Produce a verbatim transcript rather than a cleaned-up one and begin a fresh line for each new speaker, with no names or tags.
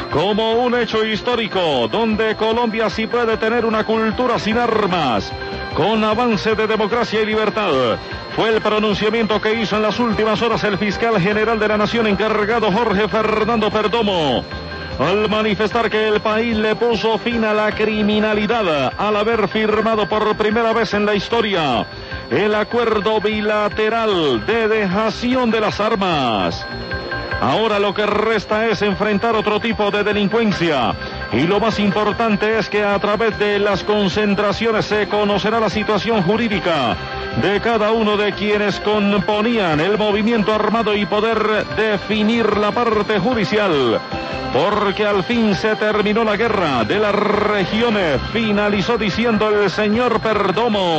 como un hecho histórico, donde Colombia sí puede tener una cultura sin armas, con avance de democracia y libertad. Fue el pronunciamiento que hizo en las últimas horas el fiscal general de la Nación encargado Jorge Fernando Perdomo, al manifestar que el país le puso fin a la criminalidad al haber firmado por primera vez en la historia el acuerdo bilateral de dejación de las armas. Ahora lo que resta es enfrentar otro tipo de delincuencia, y lo más importante es que a través de las concentraciones se conocerá la situación jurídica de cada uno de quienes componían el movimiento armado y poder definir la parte judicial, porque al fin se terminó la guerra de las regiones, finalizó diciendo el señor Perdomo.